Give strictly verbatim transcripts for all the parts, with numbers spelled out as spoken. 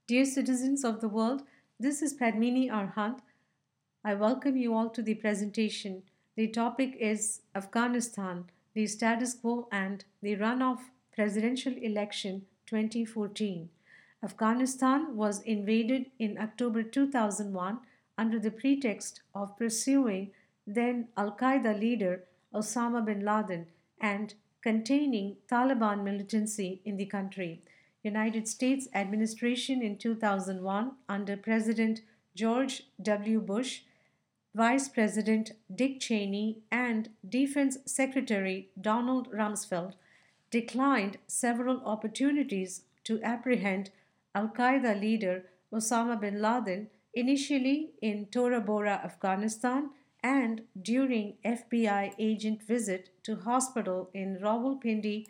Dear citizens of the world, this is Padmini Arhant. I welcome you all to the presentation. The topic is Afghanistan, the status quo and the runoff presidential election twenty fourteen. Afghanistan was invaded in October two thousand one under the pretext of pursuing then Al Qaeda leader Osama bin Laden and containing Taliban militancy in the country. United States administration in two thousand one under President George W. Bush, Vice President Dick Cheney, and Defense Secretary Donald Rumsfeld declined several opportunities to apprehend Al Qaeda leader Osama bin Laden, initially in Tora Bora, Afghanistan, and during F B I agent visit to hospital in Rawalpindi,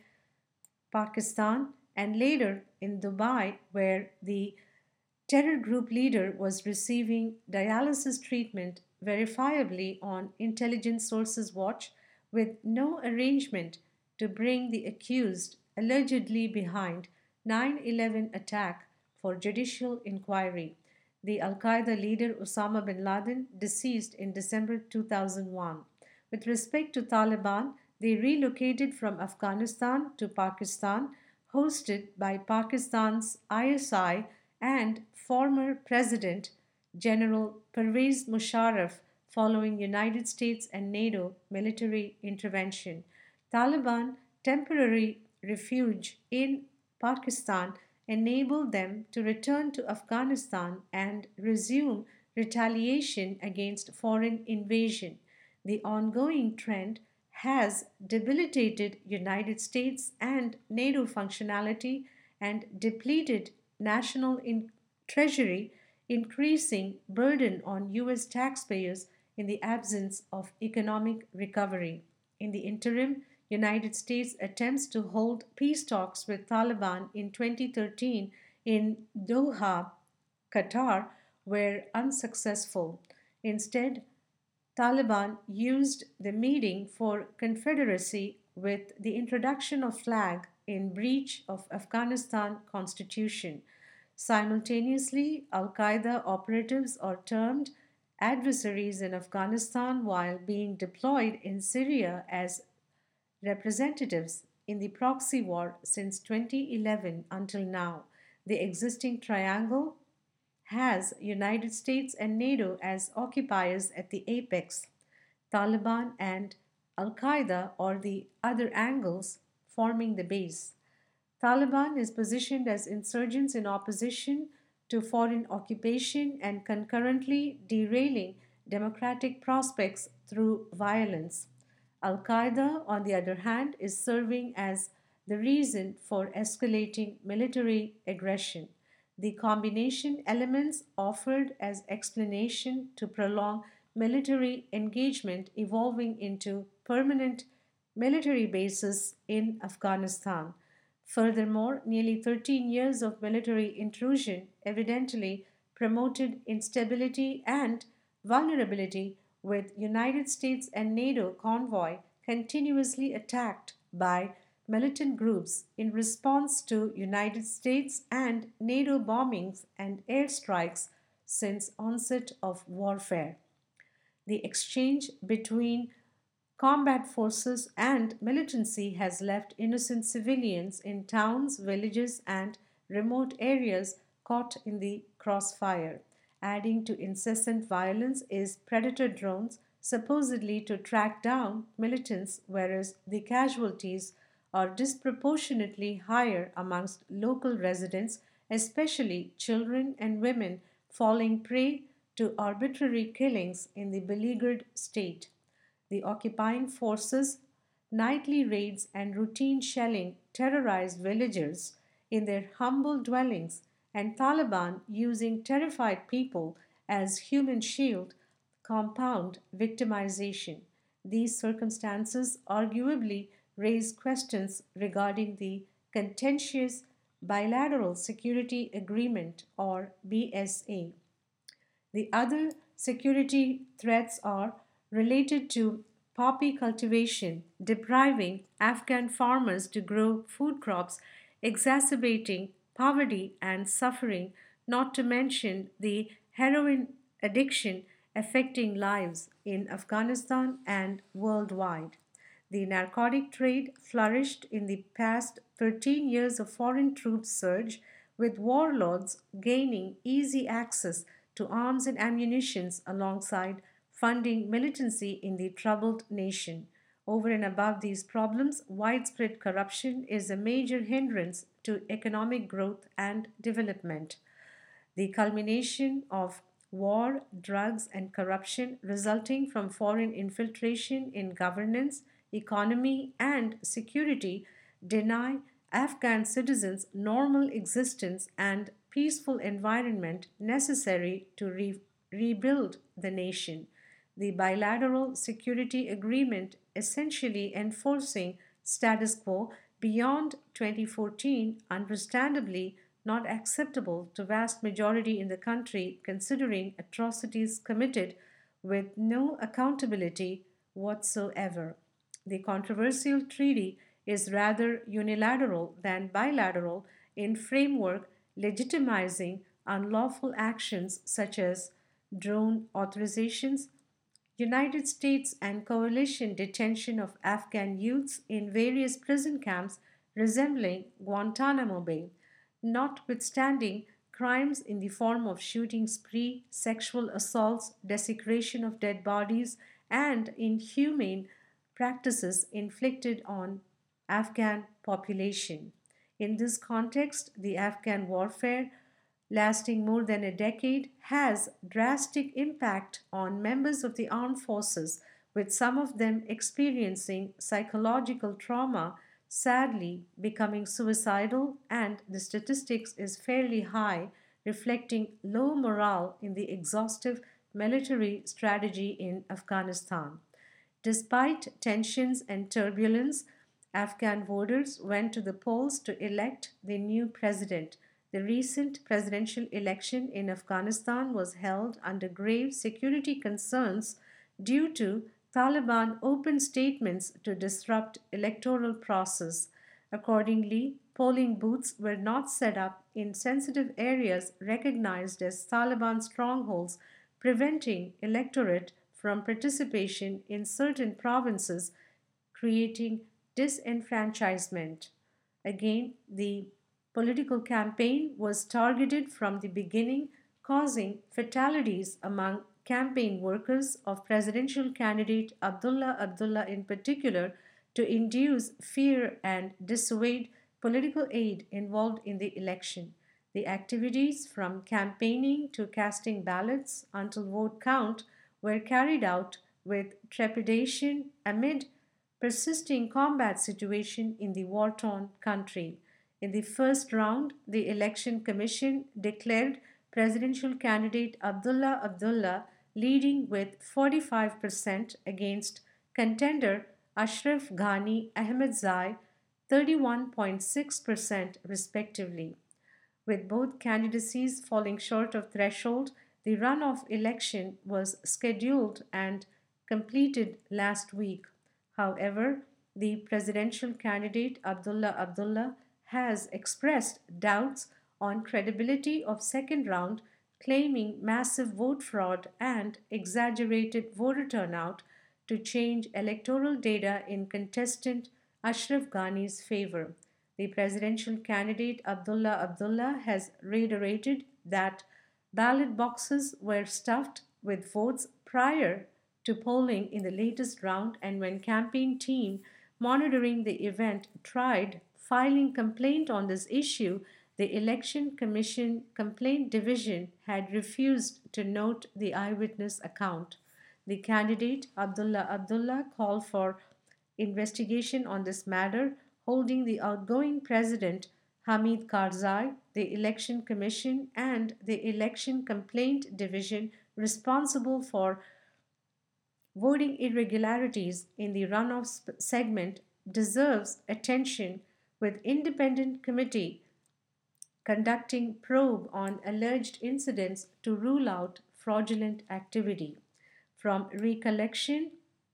Pakistan, and later in Dubai, where the terror group leader was receiving dialysis treatment verifiably on intelligence sources watch with no arrangement to bring the accused allegedly behind nine eleven attack for judicial inquiry. The Al Qaeda leader Osama bin Laden deceased in December two thousand one. With respect to Taliban, they relocated from Afghanistan to Pakistan, hosted by Pakistan's I S I and former President General Pervez Musharraf following United States and NATO military intervention. Taliban temporary refuge in Pakistan enabled them to return to Afghanistan and resume retaliation against foreign invasion. The ongoing trend has debilitated United States and NATO functionality and depleted national in- treasury, increasing burden on U S taxpayers in the absence of economic recovery. In the interim, United States attempts to hold peace talks with Taliban in twenty thirteen in Doha, Qatar, were unsuccessful. Instead, Taliban used the meeting for confederacy with the introduction of flag in breach of Afghanistan constitution. Simultaneously, Al Qaeda operatives are termed adversaries in Afghanistan while being deployed in Syria as representatives in the proxy war since twenty eleven until now. The existing triangle has United States and NATO as occupiers at the apex, Taliban and Al Qaeda or the other angles forming the base. Taliban is positioned as insurgents in opposition to foreign occupation and concurrently derailing democratic prospects through violence. Al Qaeda, on the other hand, is serving as the reason for escalating military aggression. The combination elements offered as explanation to prolong military engagement evolving into permanent military bases in Afghanistan. Furthermore, nearly thirteen years of military intrusion evidently promoted instability and vulnerability, with United States and NATO convoy continuously attacked by militant groups in response to United States and NATO bombings and airstrikes since onset of warfare. The exchange between combat forces and militancy has left innocent civilians in towns, villages, and remote areas caught in the crossfire. Adding to incessant violence is predator drones supposedly to track down militants, whereas the casualties are disproportionately higher amongst local residents, especially children and women falling prey to arbitrary killings in the beleaguered state. The occupying forces' nightly raids and routine shelling terrorized villagers in their humble dwellings, and Taliban using terrified people as human shield compound victimization. These circumstances arguably raise questions regarding the contentious Bilateral Security Agreement or B S A. The other security threats are related to poppy cultivation, depriving Afghan farmers to grow food crops, exacerbating poverty and suffering not to mention the heroin addiction affecting lives in Afghanistan and worldwide. The narcotic trade flourished in the past thirteen years of foreign troops surge, with warlords gaining easy access to arms and ammunition alongside funding militancy in the troubled nation. Over and above these problems, widespread corruption is a major hindrance to economic growth and development. The culmination of war, drugs, and corruption resulting from foreign infiltration in governance, economy, and security deny Afghan citizens normal existence and peaceful environment necessary to re- rebuild the nation. The bilateral security agreement essentially enforcing status quo beyond twenty fourteen, understandably not acceptable to vast majority in the country considering atrocities committed with no accountability whatsoever. The controversial treaty is rather unilateral than bilateral in framework legitimizing unlawful actions such as drone authorizations, United States and coalition detention of Afghan youths in various prison camps resembling Guantanamo Bay, notwithstanding crimes in the form of shooting spree, sexual assaults, desecration of dead bodies, and inhumane practices inflicted on Afghan population. In this context, the Afghan warfare lasting more than a decade has drastic impact on members of the armed forces, with some of them experiencing psychological trauma, sadly becoming suicidal, and the statistics is fairly high, reflecting low morale in the exhaustive military strategy in Afghanistan. Despite tensions and turbulence, Afghan voters went to the polls to elect the new president. The recent presidential election in Afghanistan was held under grave security concerns due to Taliban open statements to disrupt electoral process. Accordingly, polling booths were not set up in sensitive areas recognized as Taliban strongholds, preventing electorate from participation in certain provinces, creating disenfranchisement. Again, the political campaign was targeted from the beginning, causing fatalities among campaign workers of presidential candidate Abdullah Abdullah in particular to induce fear and dissuade political aid involved in the election. The activities from campaigning to casting ballots until vote count were carried out with trepidation amid persisting combat situation in the war-torn country. In the first round, the Election Commission declared presidential candidate Abdullah Abdullah leading with forty-five percent against contender Ashraf Ghani Ahmadzai thirty-one point six percent respectively. With both candidacies falling short of threshold, the runoff election was scheduled and completed last week. However, the presidential candidate Abdullah Abdullah has expressed doubts on credibility of second round, claiming massive vote fraud and exaggerated voter turnout to change electoral data in contestant Ashraf Ghani's favor. The presidential candidate Abdullah Abdullah has reiterated that ballot boxes were stuffed with votes prior to polling in the latest round, and when campaign team monitoring the event tried filing complaint on this issue, the election commission complaint division had refused to note the eyewitness account. The candidate Abdullah Abdullah called for investigation on this matter, holding the outgoing president Hamid Karzai, the election commission, and the election complaint division responsible for voting irregularities in the runoff segment deserves attention, with independent committee conducting probe on alleged incidents to rule out fraudulent activity. From recollection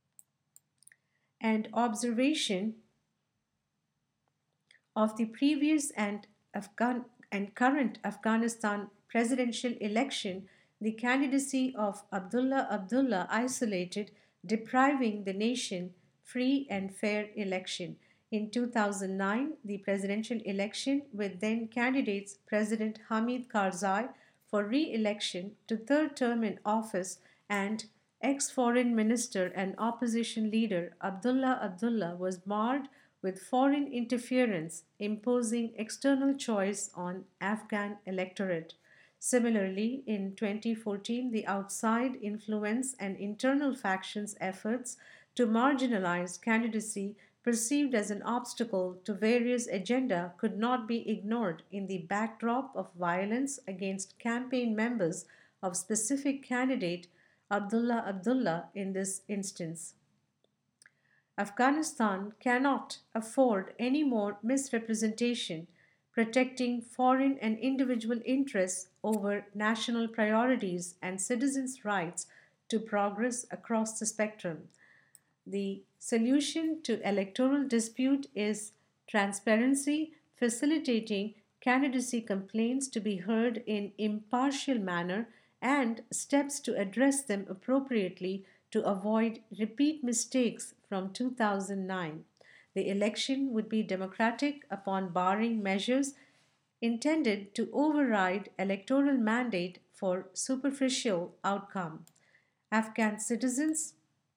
and observation of the previous and Afghan and current Afghanistan presidential election, the candidacy of Abdullah Abdullah isolated, depriving the nation free and fair election. In two thousand nine, the presidential election with then candidates President Hamid Karzai for re-election to third term in office and ex-foreign minister and opposition leader Abdullah Abdullah was marred with foreign interference imposing external choice on Afghan electorate. Similarly, in twenty fourteen, the outside influence and internal factions' efforts to marginalize candidacy perceived as an obstacle to various agenda could not be ignored in the backdrop of violence against campaign members of specific candidate Abdullah Abdullah in this instance. Afghanistan cannot afford any more misrepresentation, protecting foreign and individual interests over national priorities and citizens' rights to progress across the spectrum. The solution to electoral dispute is transparency, facilitating candidacy complaints to be heard in impartial manner and steps to address them appropriately to avoid repeat mistakes from two thousand nine. The election would be democratic upon barring measures intended to override electoral mandate for superficial outcome. Afghan citizens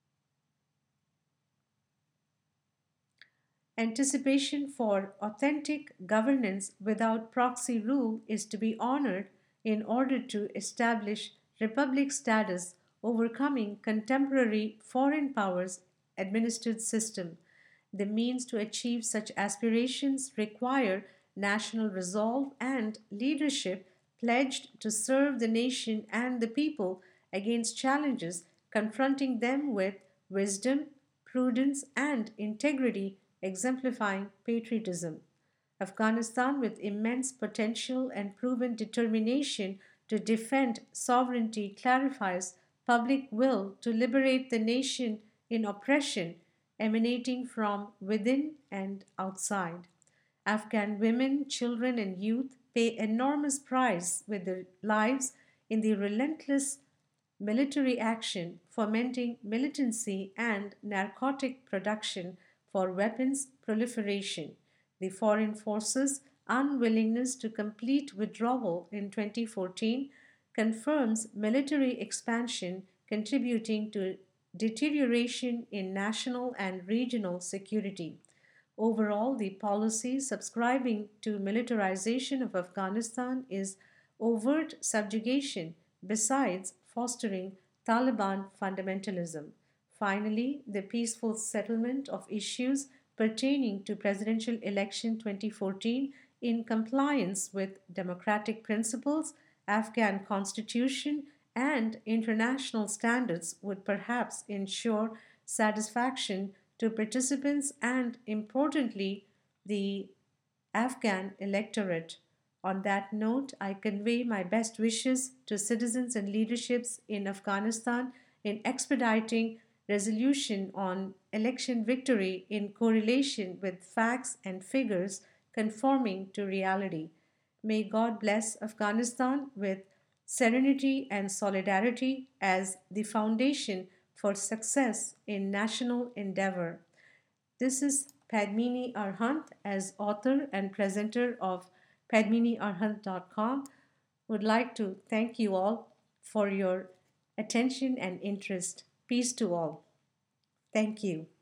anticipation for authentic governance without proxy rule is to be honored in order to establish republic status, overcoming contemporary foreign powers administered system. The means to achieve such aspirations require national resolve and leadership pledged to serve the nation and the people against challenges, confronting them with wisdom, prudence, and integrity, exemplifying patriotism. Afghanistan, with immense potential and proven determination to defend sovereignty, clarifies public will to liberate the nation in oppression emanating from within and outside. Afghan women, children, and youth pay enormous price with their lives in the relentless military action, fomenting militancy and narcotic production for weapons proliferation. The foreign forces' unwillingness to complete withdrawal in twenty fourteen confirms military expansion contributing to deterioration in national and regional security. Overall, the policy subscribing to militarization of Afghanistan is overt subjugation besides fostering Taliban fundamentalism. Finally, the peaceful settlement of issues pertaining to presidential election twenty fourteen in compliance with democratic principles, Afghan constitution, and international standards would perhaps ensure satisfaction to participants and, importantly, the Afghan electorate. On that note, I convey my best wishes to citizens and leaderships in Afghanistan in expediting resolution on election victory in correlation with facts and figures conforming to reality. May God bless Afghanistan with serenity and solidarity as the foundation for success in national endeavor. This is Padmini Arhant as author and presenter of padmini arhant dot com. Would like to thank you all for your attention and interest. Peace to all. Thank you.